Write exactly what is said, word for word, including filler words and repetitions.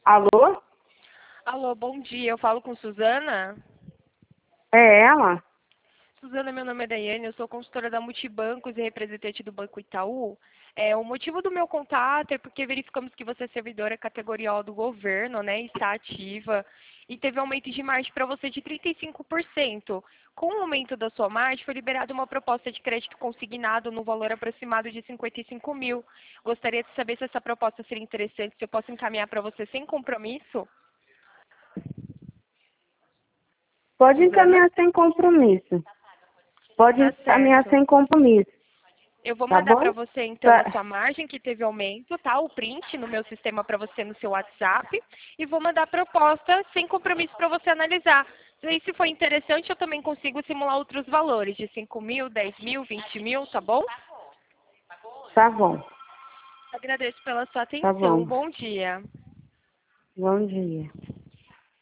Alô? Alô, bom dia. Eu falo com Suzana. É ela? Suzana, meu nome é Daiane, eu sou consultora da Multibancos e representante do Banco Itaú. É, o motivo do meu contato é porque verificamos que você é servidora categoria O do governo, né, está ativa e teve aumento de margem para você de trinta e cinco por cento. Com o aumento da sua margem, foi liberada uma proposta de crédito consignado no valor aproximado de cinquenta e cinco mil. Gostaria de saber se essa proposta seria interessante, se eu posso encaminhar para você sem compromisso? Pode Suzana? encaminhar sem compromisso. Pode Tá encaminhar certo. sem compromisso, Eu vou tá mandar para bom? você, então, a Tá, sua margem, que teve aumento, tá? O print no meu sistema para você no seu WhatsApp. E vou mandar a proposta sem compromisso para você analisar. E aí, se for interessante, eu também consigo simular outros valores, de cinco mil, dez mil, vinte mil, tá bom? tá bom, Agradeço pela sua tá atenção. bom. Bom dia. Bom dia.